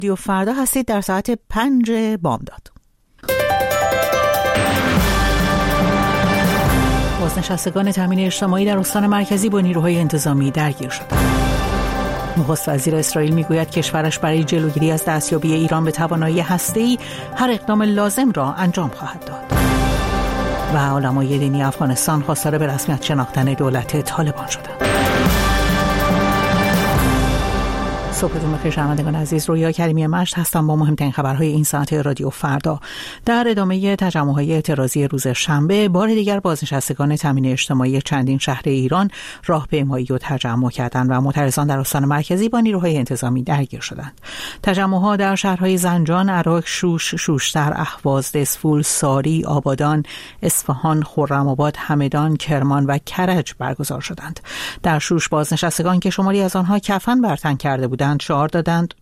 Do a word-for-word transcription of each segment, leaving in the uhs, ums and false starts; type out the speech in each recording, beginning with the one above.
رادیو فردا هستید در ساعت پنج بامداد. بازنشستگان تامین اجتماعی در استان مرکزی با نیروهای انتظامی درگیر شدند. نخست وزیر اسرائیل میگوید کشورش برای جلوگیری از دستیابی ایران به توانایی هسته‌ای هر اقدام لازم را انجام خواهد داد. و علمای دینی افغانستان خواستار به رسمیت شناختن دولت طالبان شدند. صبحتون بخیر شنوندگان عزیز، رویا کریمی مشت هستم با مهمترین خبرهای این ساعت رادیو فردا. در ادامه تجمع‌های اعتراضی روز شنبه، بار دیگر بازنشستگان تامین اجتماعی چندین شهر ایران راهپیمایی و تجمع کردند و معترضان در استان مرکزی با نیروهای انتظامی درگیر شدند. تجمع‌ها در شهرهای زنجان، عراق، شوش، شوشتر، اهواز، دسفول، ساری، آبادان، اصفهان، خرم‌آباد، همدان، کرمان و کرج برگزار شدند. در شوش بازنشستگان که شماری از آنها کفن بر تن کرده بودند شعار دادند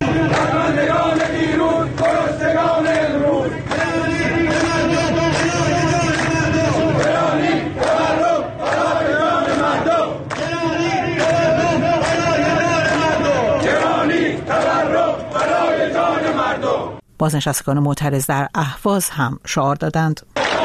بازنشستگان معترض در اهواز هم شعار دادند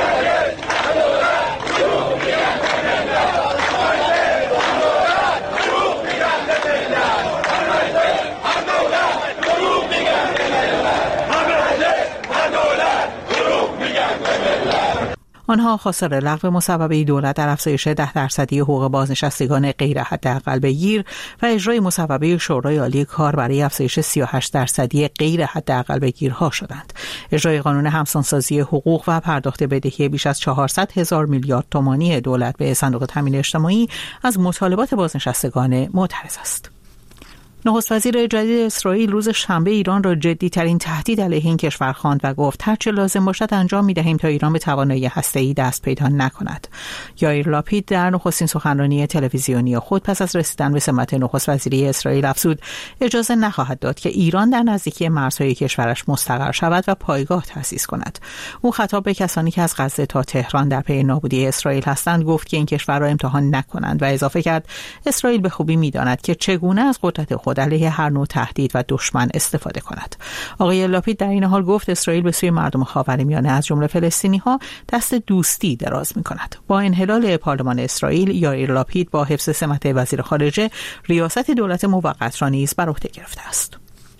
آنها خواستار لغو مصوبه دولت در افزایش ده درصدی حقوق بازنشستگان غیر حداقل بگیر و اجرای مصوبه شورای عالی کار برای افزایش سی و هشت درصدی غیر حداقل بگیرها شدند. اجرای قانون همسانسازی حقوق و پرداخت بدهی بیش از چهارصد هزار میلیارد تومانی دولت به صندوق تامین اجتماعی از مطالبات بازنشستگان معترض است. نخست وزیر جدید اسرائیل روز شنبه ایران را جدی‌ترین تهدید علیه این کشور خواند و گفت هر چه لازم باشد انجام می‌دهیم تا ایران به توانایی هسته‌ای دست پیدا نکند. یائیر لاپید در نخستین سخنرانی تلویزیونی خود پس از رسیدن به سمت نخست وزیری اسرائیل افزود اجازه نخواهد داد که ایران در نزدیکی مرزهای کشورش مستقر شود و پایگاه تأسیس کند. او خطاب به کسانی که از غزه تا تهران در پی نابودی اسرائیل هستند گفت که این کشور را امتحان نکنند و اضافه کرد اسرائیل به خوبی می‌داند که چگونه از قدرت خود علیه هر نوع تهدید و دشمن استفاده کند. آقای لاپید در این حال گفت اسرائیل به سوی مردم خاورمیانه از جمله فلسطینی‌ها دست دوستی دراز می‌کند. با انحلال پارلمان اسرائیل، یائیر لاپید با حفظ سمت وزیر خارجه ریاست دولت موقت را نیز بر عهده گرفته است.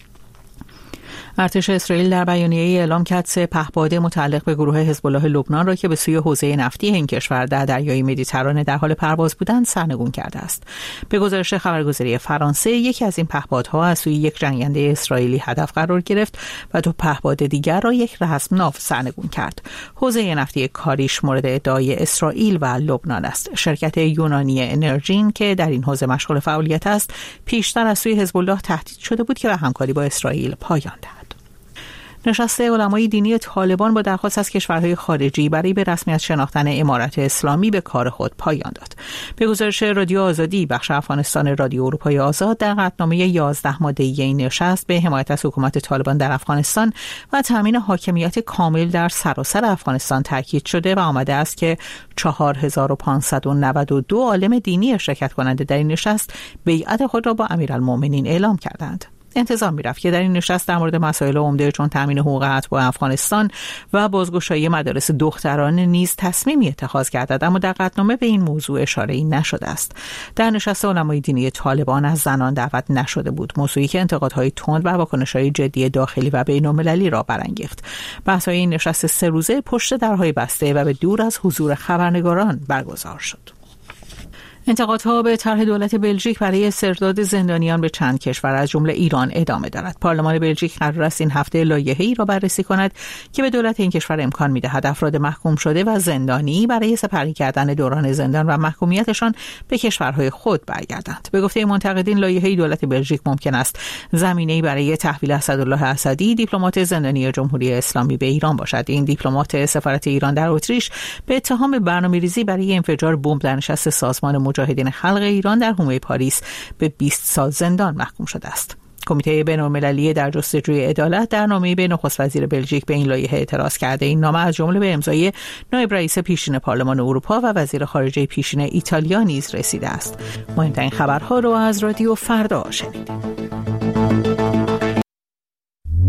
ارتش اسرائیل در بیانیه‌ای اعلام کرد سه پهپاد متعلق به گروه حزب الله لبنان را که به سوی حوزه نفتی این کشور در دریای مدیترانه در حال پرواز بودند سرنگون کرده است. به گزارش خبرگزاری فرانسه، یکی از این پهپادها از سوی یک جنگنده اسرائیلی هدف قرار گرفت و دو پهپاد دیگر را یک رزمناو سرنگون کرد. حوزه نفتی کاریش مورد ادعای اسرائیل و لبنان است. شرکت یونانی انرژین که در این حوزه مشغول فعالیت است، پیشتر از سوی حزب الله تهدید شده بود که به همکاری با اسرائیل پایان دهد. نشست علمای دینی طالبان با درخواست از کشورهای خارجی برای به رسمیت شناختن امارت اسلامی به کار خود پایان داد. به گزارش رادیو آزادی، بخش افغانستان رادیو اروپای آزاد در قطعنامه یازده ماده‌ای این نشست به حمایت از حکومت طالبان در افغانستان و تامین حاکمیت کامل در سراسر افغانستان تاکید شده و آمده است که چهار هزار و پانصد و نود و دو عالم دینی شرکت کننده در این نشست بیعت خود را با امیرالمؤمنین اعلام کردند. انتظار می‌رفت که در این نشست در مورد مسائل عمده چون تامین حقوق اتباع افغانستان و بازگشایی مدارس دختران نیز تصمیمی اتخاذ گردد، اما در قطعنامه به این موضوع اشاره‌ای نشده است. در نشست علمای دینی طالبان از زنان دعوت نشده بود، موضوعی که انتقادهای تند و واکنش‌های جدی داخلی و بین‌المللی را برانگیخت. بحث‌های این نشست سه روزه پشت درهای بسته و به دور از حضور خبرنگاران برگزار شد. انتقادها به طرح دولت بلژیک برای استرداد زندانیان به چند کشور از جمله ایران ادامه دارد. پارلمان بلژیک قرار است این هفته لایحه‌ای را بررسی کند که به دولت این کشور امکان می‌دهد افراد محکوم شده و زندانی برای سپری کردن دوران زندان و محکومیتشان به کشورهای خود برگردند. به گفته منتقدین، لایحه دولت بلژیک ممکن است زمینه‌ای برای تحویل اسدالله اسدی، دیپلمات زندانی جمهوری اسلامی به ایران باشد. این دیپلمات سفارت ایران در اتریش به اتهام برنامه‌ریزی برای انفجار بمب در نشست سازمان مجاهدین خلق ایران در حومه پاریس به بیست سال زندان محکوم شده است. کمیته بین‌المللی در جستجوی عدالت در نامه‌ای به نخست وزیر بلژیک به این لایحه اعتراض کرده. این نامه از جمله به امضای نایب رئیس پیشین پارلمان اروپا و وزیر خارجه پیشین ایتالیا نیز رسیده است. مهمترین خبرها رو از رادیو فردا شنیدید.